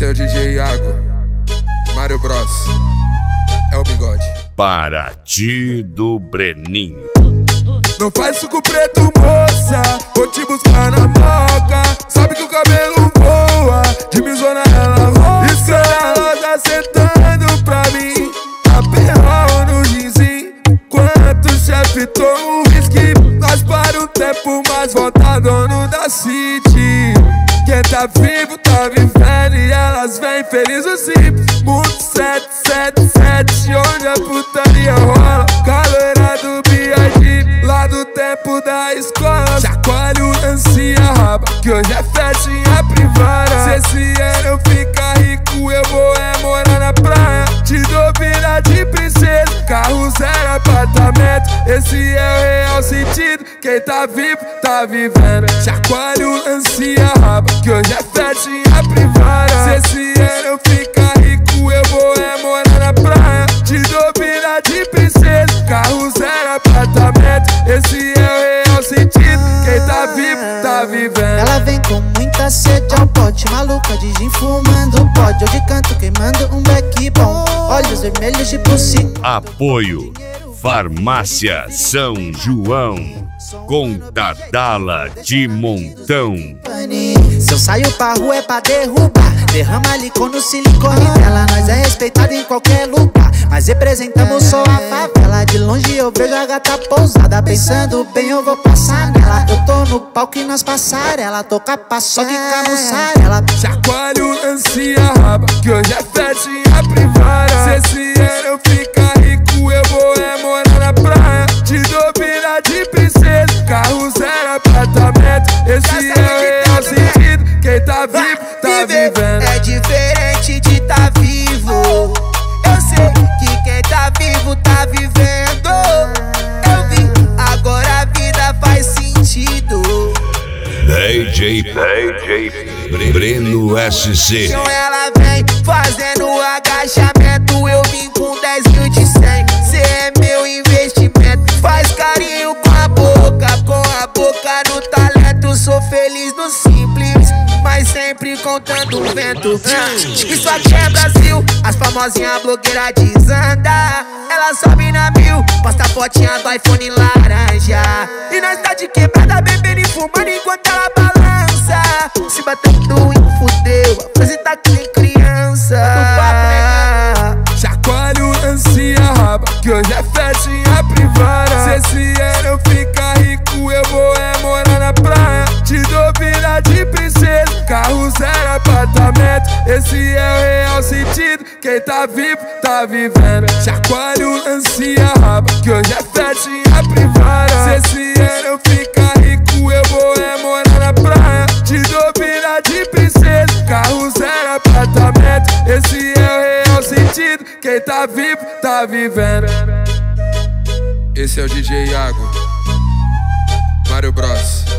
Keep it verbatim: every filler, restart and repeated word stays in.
Esse é o D J Iago, Mario Bros, é o bigode. Paraty do Breninho. Não faz suco preto, moça, vou te buscar na moca. Sabe que o cabelo voa, de misona ela rola. E ela sentando pra mim, aperrou no ginzinho. Enquanto o chefe toma um whisky, nós para um tempo, mas volta dono da city. Quem tá vivo tá vivendo e elas vêm felizes simples. Mundo sete sete sete, onde a putaria rola. Galera do B I G, lá do tempo da escola. Chacoalha o lance e a raba, que hoje é festinha privada. Se esse ano ficar rico, eu vou é morar na praia. Te dou vida de princesa, carro zero apartamento. Esse é o real sentido, quem tá vivo tá vivendo. Chacoalha o lance e a raba, que hoje é festinha privada. Se esse ano ficar rico, eu vou é morar na praia. Te dou vida de princesa, carro zero apartamento. Esse é o real sentido, quem tá vivo tá vivendo. Ela vem com muita sede ao pote, maluca de gin fumando pode. Eu de canto queimando um beck bom, olhos vermelhos de pulsi. Apoio Farmácia São João, com Dadala de montão. Se eu saio pra rua é pra derrubar, derrama licor no silicone dela. Nós é respeitado em qualquer lugar, mas representamos só a favela. De longe eu vejo a gata pousada, pensando bem eu vou passar nela. Eu tô no palco e nas passarela, tô com a paçoca e com a mussarela. Chacoalha o lance e a raba, que hoje é festinha privada. Se esse ano ficar rico, eu vou é morar na praia. Te dou vida de princesa, carro zero apartamento. Esse é o real sentido, quem tá vivo tá vivendo. É diferente de tá vivo, eu sei que quem tá vivo tá vivendo. Eu vi, agora a vida faz sentido. D J, D J Breno S C. Então ela vem fazendo agachamento, eu vim com dez mil de cem. Cê é meu investimento, faz carinho com a boca, com a boca no talento. Sou feliz no simples, mas sempre contando o vento. Isso aqui é Brasil, as famosinhas blogueiras desanda. Ela sobe na mil, posta fotinha do iPhone laranja. E nós tá de quebrada, bebendo e fumando enquanto ela balança. Se batendo em fudeu, a frase tá que nem criança. Chacoalha o lance e a raba, que hoje é festinha privada. Se esse ano ficar rico, eu vou é morar na praia. Te dou vida de princesa, carro zero apartamento. Esse é o real sentido, quem tá vivo tá vivendo. Chacoalha o lance e a raba, que hoje é festinha privada. Se esse ano ficar rico, eu vou é morar na praia. Te dou vida de princesa, carro zero apartamento. Esse é o real sentido, quem tá vivo tá vivendo. Esse é o D J Iago, Mario Bros.